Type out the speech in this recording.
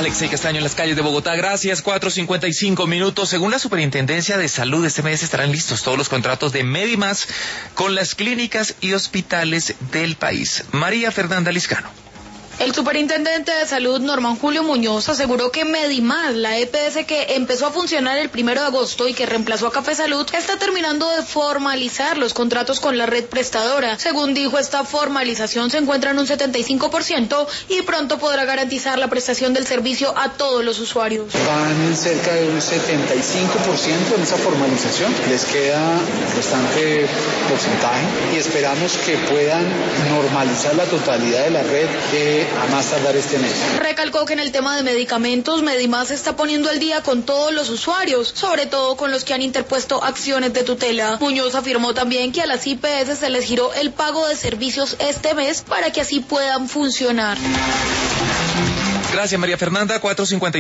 Alexei Castaño en las calles de Bogotá. Gracias, 4:55 minutos. Según la Superintendencia de Salud, este mes estarán listos todos los contratos de Medimás con las clínicas y hospitales del país. María Fernanda Liscano. El superintendente de salud, Norman Julio Muñoz, aseguró que Medimás, la EPS que empezó a funcionar el 1 de agosto y que reemplazó a Café Salud, está terminando de formalizar los contratos con la red prestadora. Según dijo, esta formalización se encuentra en un 75% y pronto podrá garantizar la prestación del servicio a todos los usuarios. Van cerca de un 75% en esa formalización. Les queda bastante porcentaje y esperamos que puedan normalizar la totalidad de la red a más tardar este mes. Recalcó que en el tema de medicamentos, Medimás se está poniendo al día con todos los usuarios, sobre todo con los que han interpuesto acciones de tutela. Muñoz afirmó también que a las IPS se les giró el pago de servicios este mes para que así puedan funcionar. Gracias, María Fernanda. 4:50.